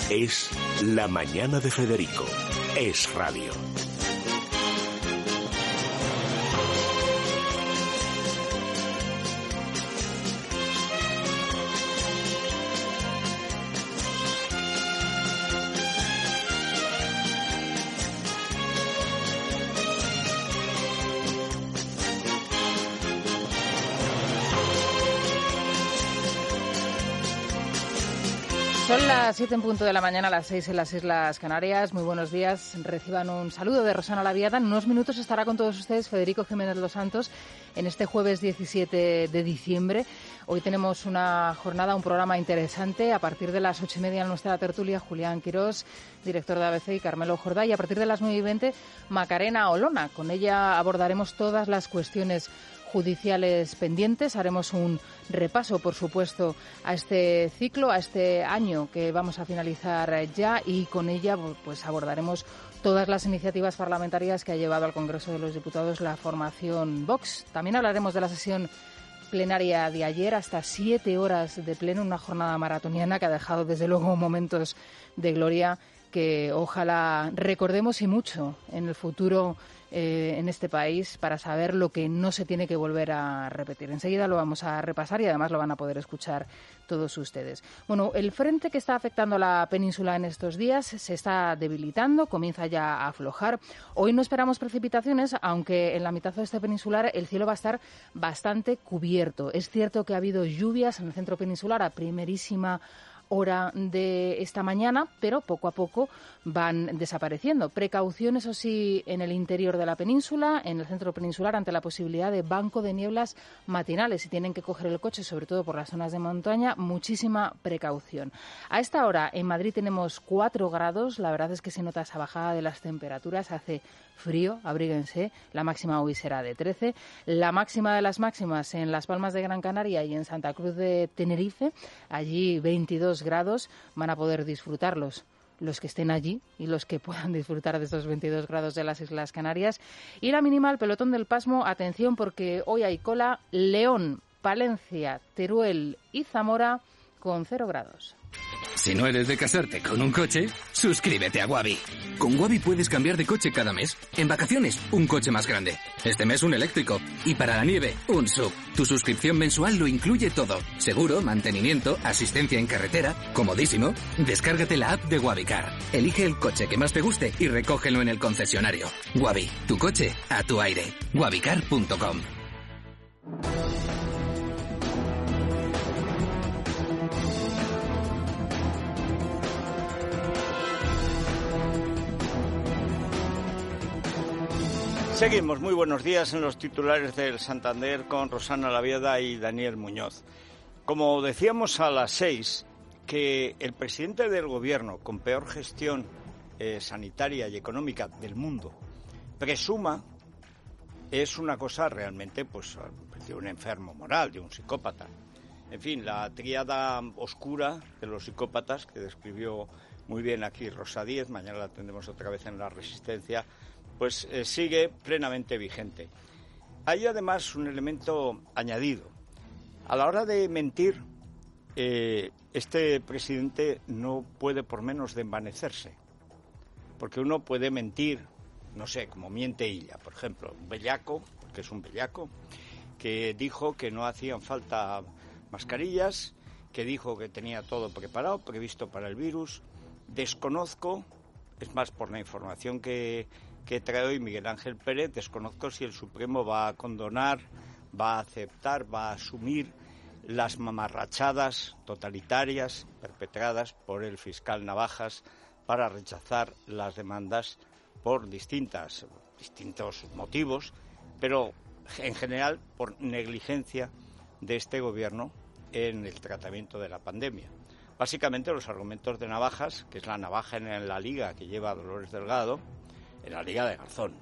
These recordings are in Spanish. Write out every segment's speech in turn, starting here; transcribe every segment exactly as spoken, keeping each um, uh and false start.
Es La Mañana de Federico. Es radio. Son las siete en punto de la mañana, las seis en las Islas Canarias. Muy buenos días. Reciban un saludo de Rosana Laviada. En unos minutos estará con todos ustedes Federico Jiménez Los Santos en este jueves diecisiete de diciembre. Hoy tenemos una jornada, un programa interesante. A partir de las ocho y media en nuestra tertulia, Julián Quirós, director de A B C, y Carmelo Jordá. Y a partir de las nueve y veinte, Macarena Olona. Con ella abordaremos todas las cuestiones judiciales pendientes. Haremos un repaso, por supuesto, a este ciclo, a este año que vamos a finalizar ya, y con ella pues abordaremos todas las iniciativas parlamentarias que ha llevado al Congreso de los Diputados la formación Vox. También hablaremos de la sesión plenaria de ayer, hasta siete horas de pleno, una jornada maratoniana que ha dejado desde luego momentos de gloria que ojalá recordemos y mucho en el futuro eh, en este país, para saber lo que no se tiene que volver a repetir. Enseguida lo vamos a repasar y además lo van a poder escuchar todos ustedes. Bueno, el frente que está afectando a la península en estos días se está debilitando, comienza ya a aflojar. Hoy no esperamos precipitaciones, aunque en la mitad oeste peninsular el cielo va a estar bastante cubierto. Es cierto que ha habido lluvias en el centro peninsular a primerísima hora de esta mañana, pero poco a poco van desapareciendo. Precaución, eso sí, en el interior de la península, en el centro peninsular, ante la posibilidad de banco de nieblas matinales. Si tienen que coger el coche, sobre todo por las zonas de montaña, muchísima precaución. A esta hora en Madrid tenemos cuatro grados. La verdad es que se nota esa bajada de las temperaturas. Hace frío, abríguense. La máxima hoy será de trece. La máxima de las máximas en Las Palmas de Gran Canaria y en Santa Cruz de Tenerife, allí veintidós grados, van a poder disfrutarlos los que estén allí y los que puedan disfrutar de estos veintidós grados de las Islas Canarias. Y la mínima, el pelotón del pasmo, atención, porque hoy hay cola: León, Palencia, Teruel y Zamora con cero grados. Si no eres de casarte con un coche, suscríbete a Wabi. Con Wabi puedes cambiar de coche cada mes. En vacaciones, un coche más grande. Este mes un eléctrico. Y para la nieve, un S U V. Tu suscripción mensual lo incluye todo. Seguro, mantenimiento, asistencia en carretera. Comodísimo. Descárgate la app de Wabicar. Elige el coche que más te guste y recógelo en el concesionario. Wabi, tu coche a tu aire. wabicar punto com. Seguimos, muy buenos días en los titulares del Santander con Rosana Laviada y Daniel Muñoz. Como decíamos a las seis, que el presidente del gobierno con peor gestión eh, sanitaria y económica del mundo presuma es una cosa realmente pues de un enfermo moral, de un psicópata. En fin, la tríada oscura de los psicópatas que describió muy bien aquí Rosa Díez, mañana la tendremos otra vez en La Resistencia, pues eh, sigue plenamente vigente. Hay además un elemento añadido. A la hora de mentir, eh, este presidente no puede por menos de envanecerse. Porque uno puede mentir, no sé, como miente Illa, por ejemplo, un bellaco, que es un bellaco, que dijo que no hacían falta mascarillas, que dijo que tenía todo preparado, previsto para el virus. Desconozco, es más, por la información que... que trae hoy Miguel Ángel Pérez, desconozco si el Supremo va a condonar, va a aceptar, va a asumir las mamarrachadas totalitarias perpetradas por el fiscal Navajas para rechazar las demandas por distintas, distintos motivos, pero en general por negligencia de este gobierno en el tratamiento de la pandemia. Básicamente los argumentos de Navajas, que es la navaja en la liga que lleva Dolores Delgado, en la Liga de Garzón,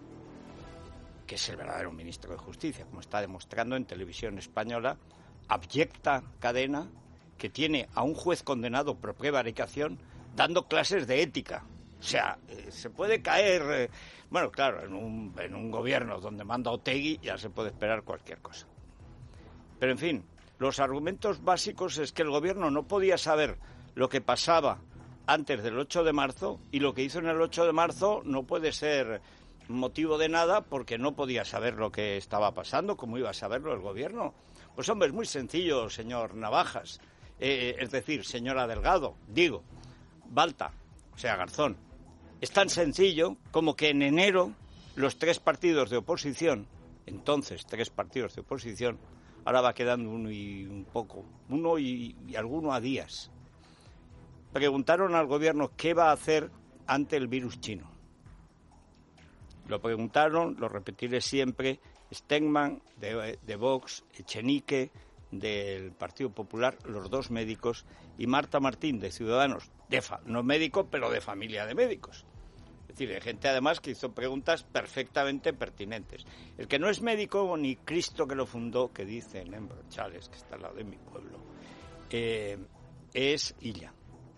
que es el verdadero ministro de Justicia, como está demostrando en Televisión Española, abyecta cadena que tiene a un juez condenado por prevaricación dando clases de ética. O sea, eh, se puede caer, eh, bueno, claro, en un, en un gobierno donde manda Otegi ya se puede esperar cualquier cosa. Pero, en fin, los argumentos básicos es que el gobierno no podía saber lo que pasaba antes del ocho de marzo, y lo que hizo en el ocho de marzo no puede ser motivo de nada porque no podía saber lo que estaba pasando. ¿Cómo iba a saberlo el gobierno? Pues hombre, es muy sencillo, señor Navajas, eh, es decir, señora Delgado, digo, Balta, o sea, Garzón. Es tan sencillo como que en enero los tres partidos de oposición, entonces tres partidos de oposición, ahora va quedando uno y un poco, uno y, y alguno a días, preguntaron al gobierno qué va a hacer ante el virus chino. Lo preguntaron, lo repetiré siempre, Stegman de, de Vox, Echenique del Partido Popular, los dos médicos, y Marta Martín de Ciudadanos, de fa, no médico, pero de familia de médicos. Es decir, de gente además que hizo preguntas perfectamente pertinentes. El que no es médico, ni Cristo que lo fundó, que dice en Embrochales, que está al lado de mi pueblo, eh, es Illa.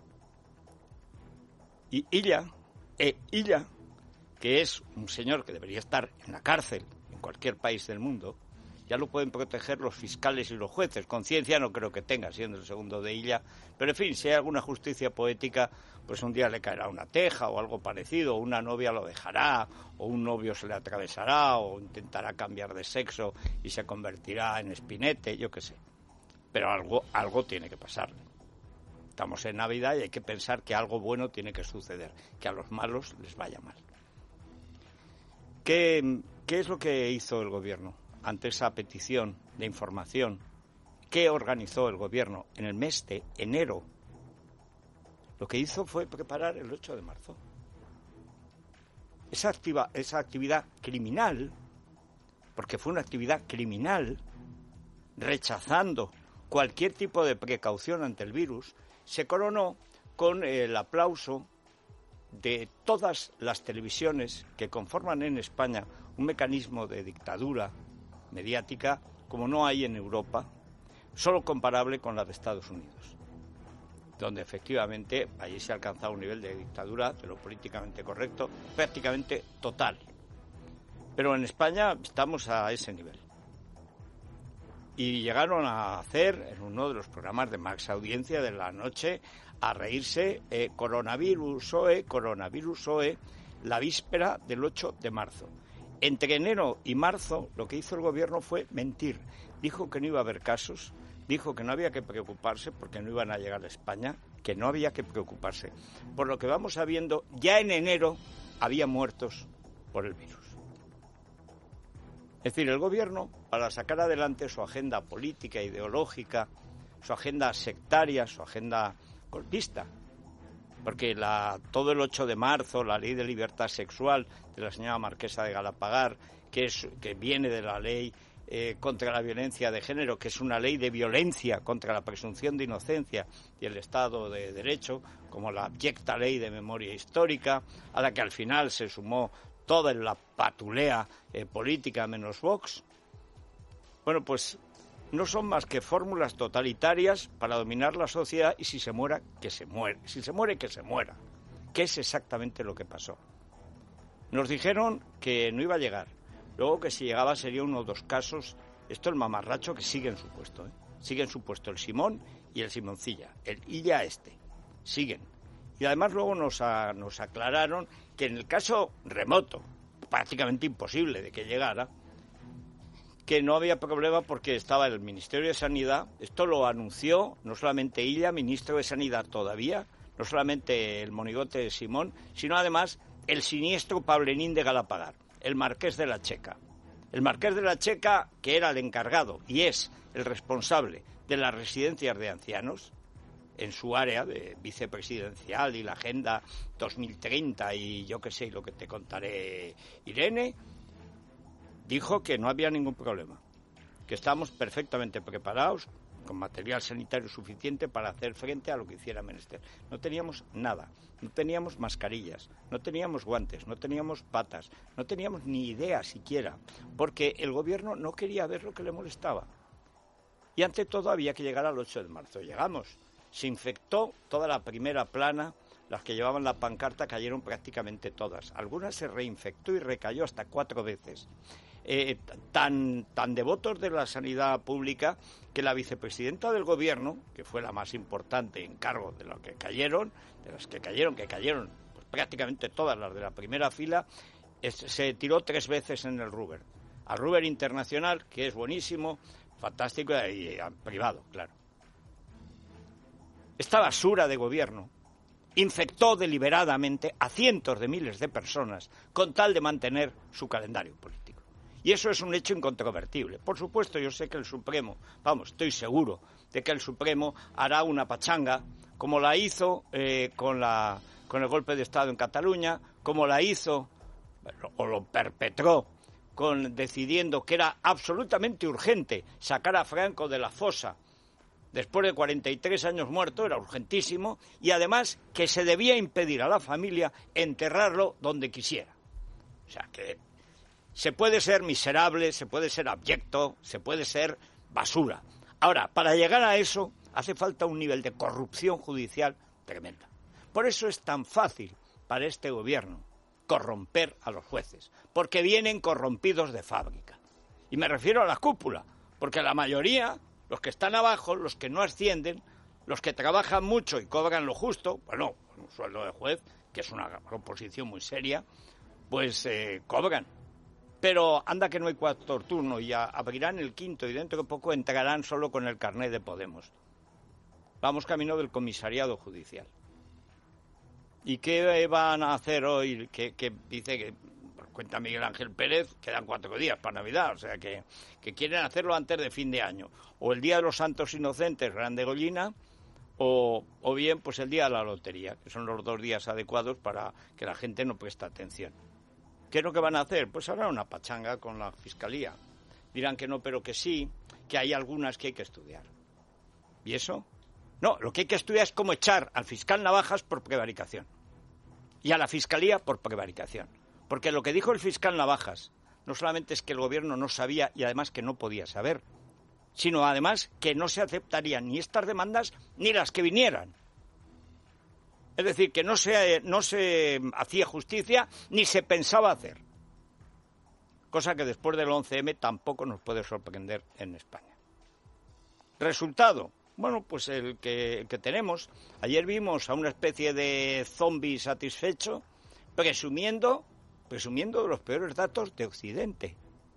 Y Illa, eh, Illa, que es un señor que debería estar en la cárcel en cualquier país del mundo, ya lo pueden proteger los fiscales y los jueces. Conciencia no creo que tenga, siendo el segundo de Illa, pero en fin, si hay alguna justicia poética, pues un día le caerá una teja o algo parecido, o una novia lo dejará, o un novio se le atravesará, o intentará cambiar de sexo y se convertirá en espinete, yo qué sé. Pero algo, algo tiene que pasarle. Estamos en Navidad y hay que pensar que algo bueno tiene que suceder, que a los malos les vaya mal. ¿Qué, qué es lo que hizo el gobierno ante esa petición de información? ¿Qué organizó el gobierno en el mes de enero? Lo que hizo fue preparar el ocho de marzo. Esa, activa, esa actividad criminal, porque fue una actividad criminal, rechazando cualquier tipo de precaución ante el virus, se coronó con el aplauso de todas las televisiones que conforman en España un mecanismo de dictadura mediática como no hay en Europa, solo comparable con la de Estados Unidos, donde efectivamente allí se ha alcanzado un nivel de dictadura, de lo políticamente correcto, prácticamente total. Pero en España estamos a ese nivel. Y llegaron a hacer, en uno de los programas de Max Audiencia de la noche, a reírse eh, coronavirus O E, coronavirus O E, la víspera del ocho de marzo. Entre enero y marzo lo que hizo el gobierno fue mentir. Dijo que no iba a haber casos, dijo que no había que preocuparse porque no iban a llegar a España, que no había que preocuparse. Por lo que vamos sabiendo, ya en enero había muertos por el virus. Es decir, el gobierno, para sacar adelante su agenda política, ideológica, su agenda sectaria, su agenda golpista, porque la, todo el ocho de marzo, la ley de libertad sexual de la señora Marquesa de Galapagar, que, es, que viene de la ley eh, contra la violencia de género, que es una ley de violencia contra la presunción de inocencia y el Estado de Derecho, como la abyecta ley de memoria histórica, a la que al final se sumó toda la patulea eh, política menos Vox. Bueno, pues no son más que fórmulas totalitarias para dominar la sociedad y si se muera, que se muere. Si se muere, que se muera. Que es exactamente lo que pasó. Nos dijeron que no iba a llegar. Luego que si llegaba sería uno o dos casos. Esto el mamarracho que sigue en su puesto. ¿eh? Sigue en su puesto el Simón y el Simoncilla. El Illa este. Siguen. Y además luego nos, a, nos aclararon que en el caso remoto, prácticamente imposible de que llegara, que no había problema porque estaba el Ministerio de Sanidad. Esto lo anunció no solamente Illa, ministro de Sanidad todavía, no solamente el monigote de Simón, sino además el siniestro Pablenín de Galapagar, el Marqués de la Checa. El Marqués de la Checa, que era el encargado y es el responsable de las residencias de ancianos, en su área de vicepresidencial y la Agenda dos mil treinta y yo qué sé, lo que te contaré, Irene, dijo que no había ningún problema, que estábamos perfectamente preparados, con material sanitario suficiente para hacer frente a lo que hiciera menester. No teníamos nada, no teníamos mascarillas, no teníamos guantes, no teníamos patas, no teníamos ni idea siquiera, porque el gobierno no quería ver lo que le molestaba. Y ante todo había que llegar al ocho de marzo. Llegamos. Se infectó toda la primera plana, las que llevaban la pancarta cayeron prácticamente todas. Algunas se reinfectó y recayó hasta cuatro veces. eh, tan, tan devotos de la sanidad pública que la vicepresidenta del Gobierno, que fue la más importante en cargo de los que cayeron, de las que cayeron, que cayeron pues, prácticamente todas las de la primera fila, es, se tiró tres veces en el Ruber. Al Ruber internacional, que es buenísimo, fantástico, y al privado, claro. Esta basura de gobierno infectó deliberadamente a cientos de miles de personas con tal de mantener su calendario político. Y eso es un hecho incontrovertible. Por supuesto, yo sé que el Supremo, vamos, estoy seguro de que el Supremo hará una pachanga, como la hizo eh, con, la, con el golpe de Estado en Cataluña, como la hizo, bueno, o lo perpetró, con decidiendo que era absolutamente urgente sacar a Franco de la fosa después de cuarenta y tres años muerto, era urgentísimo, y además que se debía impedir a la familia enterrarlo donde quisiera. O sea que se puede ser miserable, se puede ser abyecto, se puede ser basura. Ahora, para llegar a eso hace falta un nivel de corrupción judicial tremenda. Por eso es tan fácil para este gobierno corromper a los jueces, porque vienen corrompidos de fábrica. Y me refiero a la cúpula, porque la mayoría, los que están abajo, los que no ascienden, los que trabajan mucho y cobran lo justo, bueno, un sueldo de juez, que es una proposición muy seria, pues eh, cobran. Pero anda que no hay cuarto turno, y ya abrirán el quinto y dentro de poco entrarán solo con el carnet de Podemos. Vamos camino del comisariado judicial. ¿Y qué van a hacer hoy? Que, que dice que, cuenta Miguel Ángel Pérez, quedan cuatro días para Navidad, o sea que, que quieren hacerlo antes de fin de año. O el Día de los Santos Inocentes, Gran Degollina, o, o bien pues el Día de la Lotería, que son los dos días adecuados para que la gente no preste atención. ¿Qué es lo que van a hacer? Pues harán una pachanga con la Fiscalía. Dirán que no, pero que sí, que hay algunas que hay que estudiar. ¿Y eso? No, lo que hay que estudiar es cómo echar al fiscal Navajas por prevaricación y a la Fiscalía por prevaricación. Porque lo que dijo el fiscal Navajas no solamente es que el gobierno no sabía y además que no podía saber, sino además que no se aceptarían ni estas demandas ni las que vinieran. Es decir, que no se, no se hacía justicia ni se pensaba hacer. Cosa que después del once eme tampoco nos puede sorprender en España. Resultado, bueno, pues el que, el que tenemos. Ayer vimos a una especie de zombi satisfecho presumiendo, presumiendo de los peores datos de Occidente.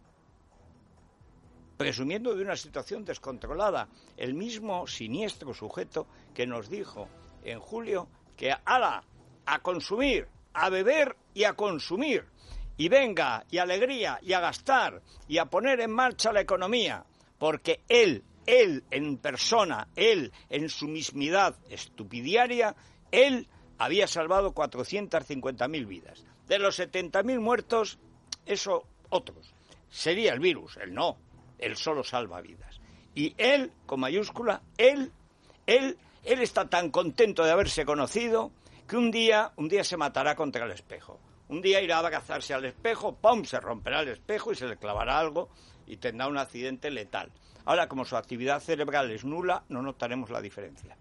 Presumiendo de una situación descontrolada. El mismo siniestro sujeto que nos dijo en julio que ala, a consumir, a beber y a consumir, y venga, y alegría, y a gastar, y a poner en marcha la economía, porque él, él en persona, él en su mismidad estupidiaria, él había salvado cuatrocientas cincuenta mil vidas. De los setenta mil muertos, eso otros. Sería el virus, él no, él solo salva vidas. Y él, con mayúscula, él, él... Él está tan contento de haberse conocido que un día, un día se matará contra el espejo. Un día irá a abrazarse al espejo, ¡pum!, se romperá el espejo y se le clavará algo y tendrá un accidente letal. Ahora, como su actividad cerebral es nula, no notaremos la diferencia.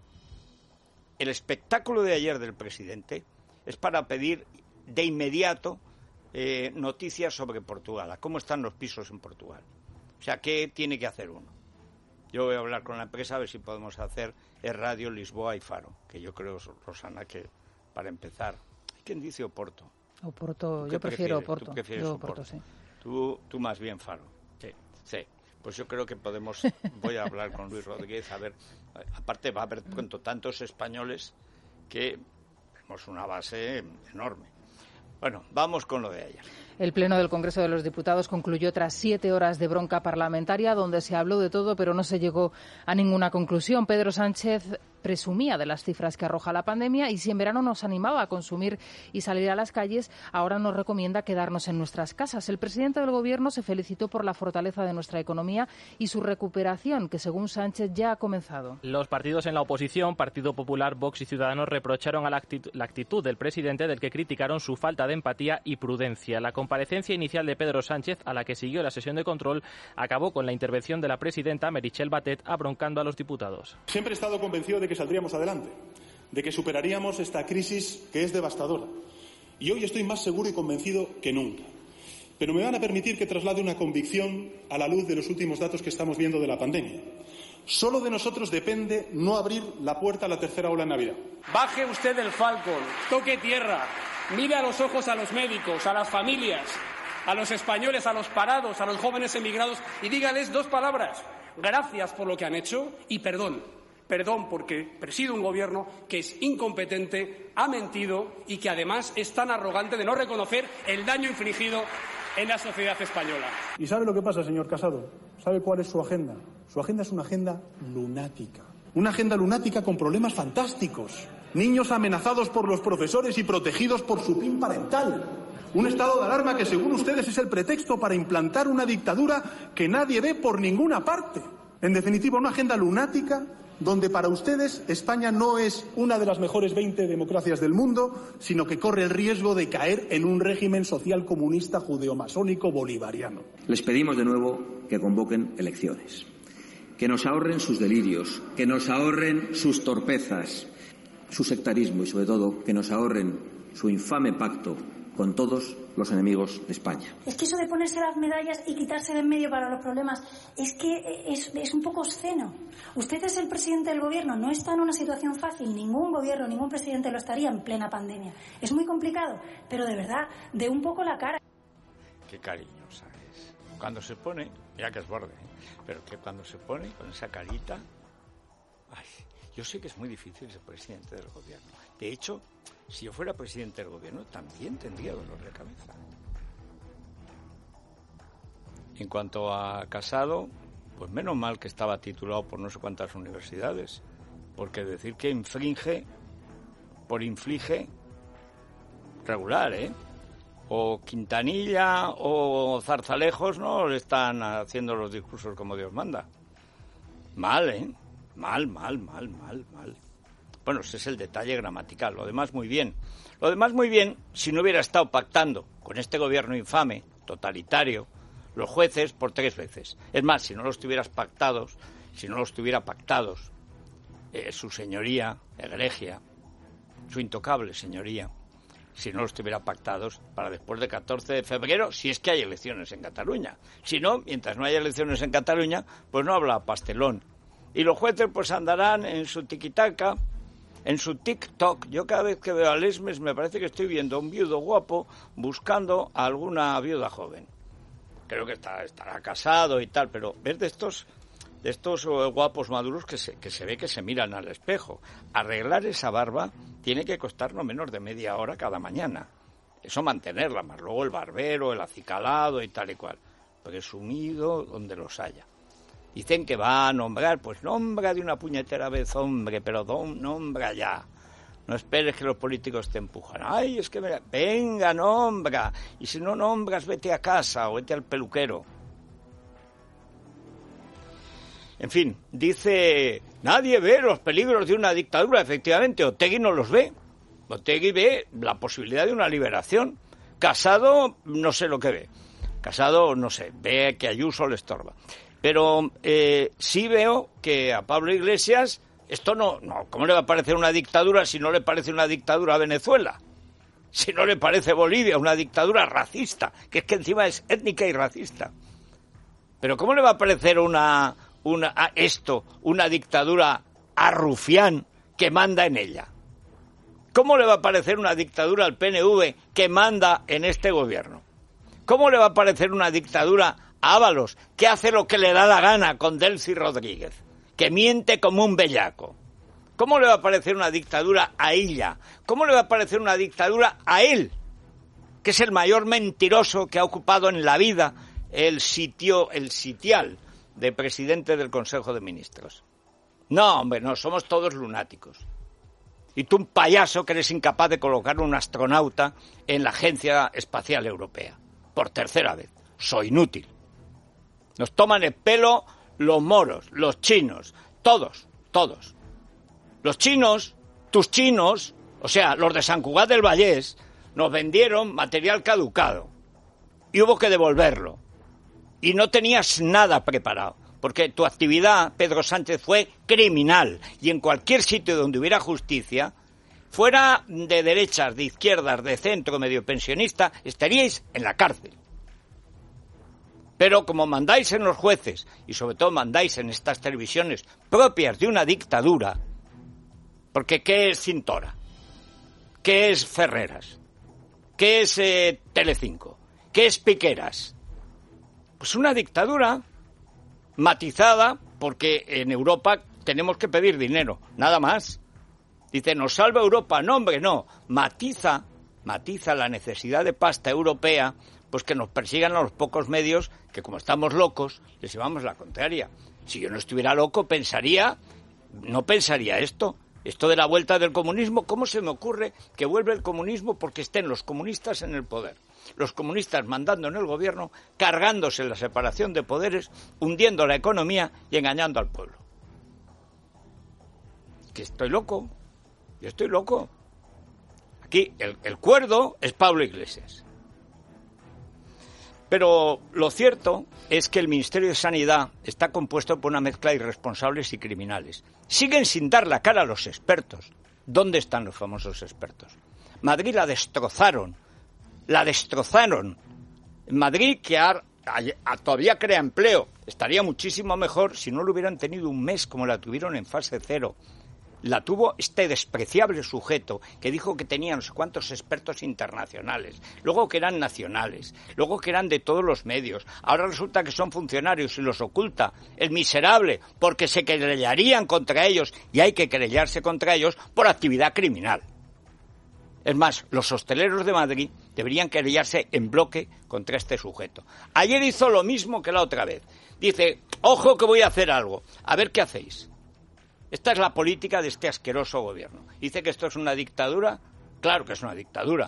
El espectáculo de ayer del presidente es para pedir de inmediato eh, noticias sobre Portugal. ¿Cómo están los pisos en Portugal? O sea, ¿qué tiene que hacer uno? Yo voy a hablar con la empresa a ver si podemos hacer el radio Lisboa y Faro, que yo creo, Rosana, que para empezar, ¿quién dice Oporto? Oporto, yo prefiero Oporto. ¿Tú prefieres yo Oporto? Oporto, sí. Tú, tú más bien Faro. Sí. Sí. Pues yo creo que podemos, voy a hablar con Luis Rodríguez, a ver, aparte va a haber pronto tantos españoles que tenemos una base enorme. Bueno, vamos con lo de ayer. El Pleno del Congreso de los Diputados concluyó tras siete horas de bronca parlamentaria, donde se habló de todo, pero no se llegó a ninguna conclusión. Pedro Sánchez presumía de las cifras que arroja la pandemia y si en verano nos animaba a consumir y salir a las calles, ahora nos recomienda quedarnos en nuestras casas. El presidente del Gobierno se felicitó por la fortaleza de nuestra economía y su recuperación, que según Sánchez ya ha comenzado. Los partidos en la oposición, Partido Popular, Vox y Ciudadanos, reprocharon a la actitud, la actitud del presidente, del que criticaron su falta de empatía y prudencia. La comparecencia inicial de Pedro Sánchez, a la que siguió la sesión de control, acabó con la intervención de la presidenta Meritxell Batet abroncando a los diputados. Siempre he estado convencido de que saldríamos adelante, de que superaríamos esta crisis que es devastadora. Y hoy estoy más seguro y convencido que nunca. Pero me van a permitir que traslade una convicción a la luz de los últimos datos que estamos viendo de la pandemia. Solo de nosotros depende no abrir la puerta a la tercera ola en Navidad. Baje usted del Falcon, toque tierra, mire a los ojos a los médicos, a las familias, a los españoles, a los parados, a los jóvenes emigrados y dígales dos palabras. Gracias por lo que han hecho y perdón. Perdón porque presido un gobierno que es incompetente, ha mentido y que además es tan arrogante de no reconocer el daño infligido en la sociedad española. ¿Y sabe lo que pasa, señor Casado? ¿Sabe cuál es su agenda? Su agenda es una agenda lunática. Una agenda lunática con problemas fantásticos. Niños amenazados por los profesores y protegidos por su P I N parental. Un estado de alarma que, según ustedes, es el pretexto para implantar una dictadura que nadie ve por ninguna parte. En definitiva, una agenda lunática donde para ustedes España no es una de las mejores veinte democracias del mundo, sino que corre el riesgo de caer en un régimen social comunista judeomasónico bolivariano. Les pedimos de nuevo que convoquen elecciones, que nos ahorren sus delirios, que nos ahorren sus torpezas, su sectarismo y, sobre todo, que nos ahorren su infame pacto con todos los enemigos de España. Es que eso de ponerse las medallas y quitarse de en medio para los problemas es que es, es un poco obsceno. Usted es el presidente del gobierno, no está en una situación fácil, ningún gobierno, ningún presidente lo estaría en plena pandemia. Es muy complicado, pero de verdad, de un poco la cara. Qué cariñosa es. Cuando se pone, ya que es borde, ¿eh? Pero que cuando se pone con esa carita... Ay, yo sé que es muy difícil ser presidente del gobierno. De hecho, si yo fuera presidente del gobierno, también tendría dolor de cabeza. En cuanto a Casado, pues menos mal que estaba titulado por no sé cuántas universidades, porque decir que infringe, por inflige, regular, ¿eh? O Quintanilla o Zarzalejos no le están haciendo los discursos como Dios manda. Mal, ¿eh? Mal, mal, mal, mal, mal. Bueno, ese es el detalle gramatical. Lo demás muy bien. Lo demás muy bien si no hubiera estado pactando con este gobierno infame, totalitario, los jueces por tres veces. Es más, si no los tuvieras pactados, si no los tuviera pactados, eh, su señoría, egregia, su intocable señoría, si no los tuviera pactados para después del catorce de febrero, si es que hay elecciones en Cataluña. Si no, mientras no haya elecciones en Cataluña, pues no habla pastelón. Y los jueces pues andarán en su tiquitaca, en su TikTok. Yo cada vez que veo a Lesmes me parece que estoy viendo a un viudo guapo buscando a alguna viuda joven. Creo que está, estará casado y tal, pero ver de estos, de estos guapos maduros que se, que se ve que se miran al espejo. Arreglar esa barba tiene que costar no menos de media hora cada mañana. Eso mantenerla, más luego el barbero, el acicalado y tal y cual. Presumido donde los haya. Dicen que va a nombrar, pues nombra de una puñetera vez, hombre, pero don, nombra ya. No esperes que los políticos te empujan. Ay, es que me... venga, nombra. Y si no nombras, vete a casa o vete al peluquero. En fin, dice, nadie ve los peligros de una dictadura. Efectivamente, Otegi no los ve. Otegi ve la posibilidad de una liberación. Casado, no sé lo que ve. Casado, no sé, ve que Ayuso le estorba. Pero eh, sí veo que a Pablo Iglesias esto no, no, ¿cómo le va a parecer una dictadura si no le parece una dictadura a Venezuela? Si no le parece Bolivia una dictadura racista, que es que encima es étnica y racista. Pero ¿cómo le va a parecer una, una a esto, una dictadura a Rufián que manda en ella? ¿Cómo le va a parecer una dictadura al P N V que manda en este gobierno? ¿Cómo le va a parecer una dictadura a Ábalos, que hace lo que le da la gana con Delcy Rodríguez, que miente como un bellaco? ¿Cómo le va a parecer una dictadura a ella? ¿Cómo le va a parecer una dictadura a él, que es el mayor mentiroso que ha ocupado en la vida el sitio, el sitial de presidente del Consejo de Ministros? No, hombre, no, somos todos lunáticos. Y tú un payaso que eres incapaz de colocar un astronauta en la Agencia Espacial Europea, por tercera vez. Soy inútil. Nos toman el pelo los moros, los chinos, todos, todos. Los chinos, tus chinos, o sea, los de San Cugat del Vallés, nos vendieron material caducado y hubo que devolverlo. Y no tenías nada preparado, porque tu actividad, Pedro Sánchez, fue criminal. Y en cualquier sitio donde hubiera justicia, fuera de derechas, de izquierdas, de centro, medio pensionista, estaríais en la cárcel. Pero como mandáis en los jueces, y sobre todo mandáis en estas televisiones propias de una dictadura, porque ¿qué es Cintora? ¿Qué es Ferreras? ¿Qué es eh, Telecinco? ¿Qué es Piqueras? Pues una dictadura matizada, porque en Europa tenemos que pedir dinero, nada más. Dice, nos salva Europa. No, hombre, no. Matiza, matiza la necesidad de pasta europea, pues que nos persigan a los pocos medios que, como estamos locos, les llevamos la contraria. Si yo no estuviera loco, pensaría, no pensaría esto. Esto de la vuelta del comunismo, ¿cómo se me ocurre que vuelve el comunismo porque estén los comunistas en el poder? Los comunistas mandando en el gobierno, cargándose la separación de poderes, hundiendo la economía y engañando al pueblo. Que estoy loco, yo estoy loco. Aquí el, el cuerdo es Pablo Iglesias. Pero lo cierto es que el Ministerio de Sanidad está compuesto por una mezcla de irresponsables y criminales. Siguen sin dar la cara a los expertos. ¿Dónde están los famosos expertos? Madrid la destrozaron, la destrozaron. Madrid, que ha, a, todavía crea empleo, estaría muchísimo mejor si no lo hubieran tenido un mes como la tuvieron en fase cero. La tuvo este despreciable sujeto que dijo que tenía no sé cuántos expertos internacionales, luego que eran nacionales, luego que eran de todos los medios. Ahora resulta que son funcionarios y los oculta el miserable porque se querellarían contra ellos y hay que querellarse contra ellos por actividad criminal. Es más, los hosteleros de Madrid deberían querellarse en bloque contra este sujeto. Ayer hizo lo mismo que la otra vez. Dice, ojo que voy a hacer algo, a ver qué hacéis. Esta es la política de este asqueroso gobierno. Dice que esto es una dictadura. Claro que es una dictadura.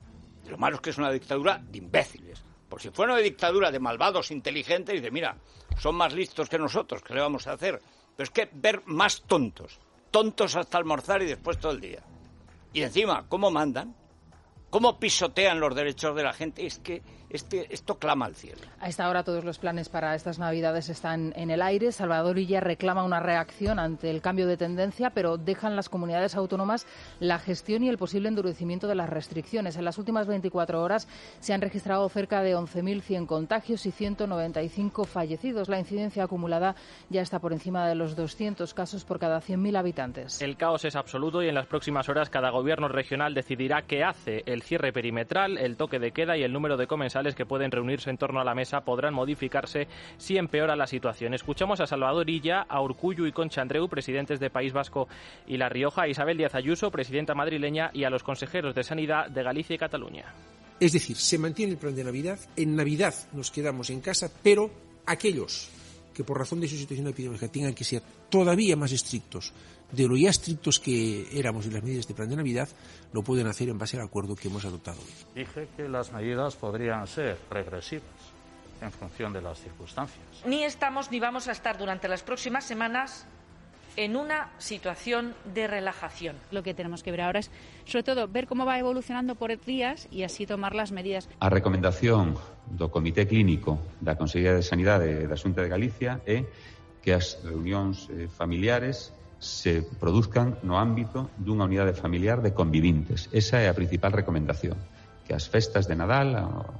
Lo malo es que es una dictadura de imbéciles. Por si fuera una dictadura de malvados inteligentes, dice, mira, son más listos que nosotros, ¿qué le vamos a hacer? Pero es que ver más tontos, tontos hasta almorzar y después todo el día. Y encima, ¿cómo mandan? ¿Cómo pisotean los derechos de la gente? Es que este, esto clama al cielo. A esta hora todos los planes para estas Navidades están en el aire. Salvador Illa reclama una reacción ante el cambio de tendencia, pero dejan las comunidades autónomas la gestión y el posible endurecimiento de las restricciones. En las últimas veinticuatro horas se han registrado cerca de once mil cien contagios y ciento noventa y cinco fallecidos. La incidencia acumulada ya está por encima de los doscientos casos por cada cien mil habitantes. El caos es absoluto y en las próximas horas cada gobierno regional decidirá qué hace. El cierre perimetral, el toque de queda y el número de comensales que pueden reunirse en torno a la mesa podrán modificarse si empeora la situación. Escuchamos a Salvador Illa, a Urkullu y Concha Andreu, presidentes de País Vasco y La Rioja, a Isabel Díaz Ayuso, presidenta madrileña, y a los consejeros de Sanidad de Galicia y Cataluña. Es decir, se mantiene el plan de Navidad, en Navidad nos quedamos en casa, pero aquellos que por razón de su situación epidemiológica tengan que ser todavía más estrictos de lo ya estrictos que éramos en las medidas de plan de Navidad, lo pueden hacer en base al acuerdo que hemos adoptado hoy. Dije que las medidas podrían ser regresivas en función de las circunstancias. Ni estamos ni vamos a estar durante las próximas semanas en una situación de relajación. Lo que tenemos que ver ahora es, sobre todo, ver cómo va evolucionando por días y así tomar las medidas. A recomendación do Comité Clínico da Consellería de Sanidade da Xunta de Galicia é que as reunións familiares se produzcan no ámbito dunha unidade familiar de convivintes. Esa é a principal recomendación, que as festas de Nadal,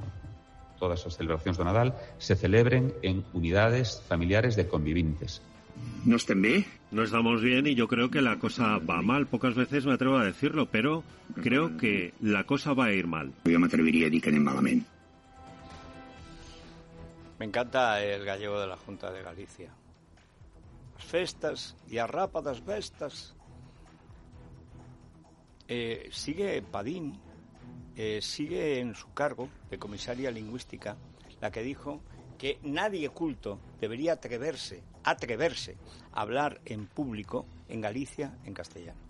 todas as celebracións do Nadal, se celebren en unidades familiares de convivintes. ¿No estén bien? No estamos bien y yo creo que la cosa va mal. Pocas veces me atrevo a decirlo, pero creo que la cosa va a ir mal. Yo me atrevería a decir que anem malament. Me encanta el gallego de la Junta de Galicia. As festas e as rápadas vestas. Eh, sigue Padín, eh, sigue en su cargo de comisaria lingüística, la que dijo que nadie culto debería atreverse, atreverse a hablar en público en Galicia en castellano.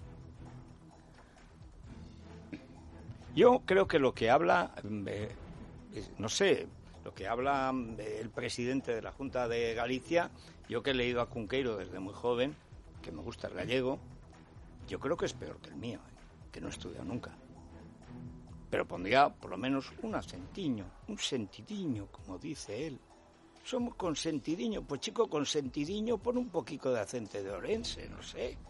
Yo creo que lo que habla, eh, no sé, lo que habla el presidente de la Junta de Galicia, yo que he leído a Cunqueiro desde muy joven, que me gusta el gallego, yo creo que es peor que el mío, ¿eh? Que no he estudiado nunca. Pero pondría por lo menos un acentiño, un sentidiño, como dice él. Somos consentidiño, pues chico, consentidiño, pon un poquito de acento de Orense, no sé.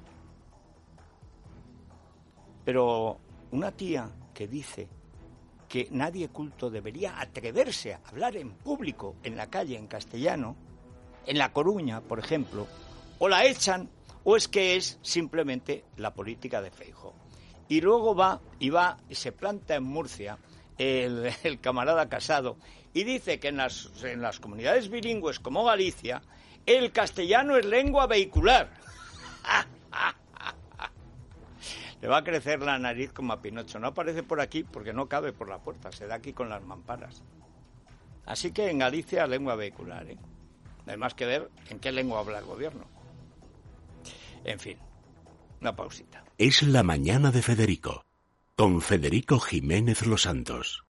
Pero una tía que dice que nadie culto debería atreverse a hablar en público, en la calle, en castellano, en La Coruña, por ejemplo, o la echan, o es que es simplemente la política de Feijóo. Y luego va y va y se planta en Murcia el, el camarada Casado y dice que en las, en las comunidades bilingües como Galicia el castellano es lengua vehicular. Le va a crecer la nariz como a Pinocho. No aparece por aquí porque no cabe por la puerta, se da aquí con las mamparas. Así que en Galicia lengua vehicular, ¿eh? No hay más que ver en qué lengua habla el gobierno. En fin, una pausita. Es la mañana de Federico, con Federico Jiménez Los Santos.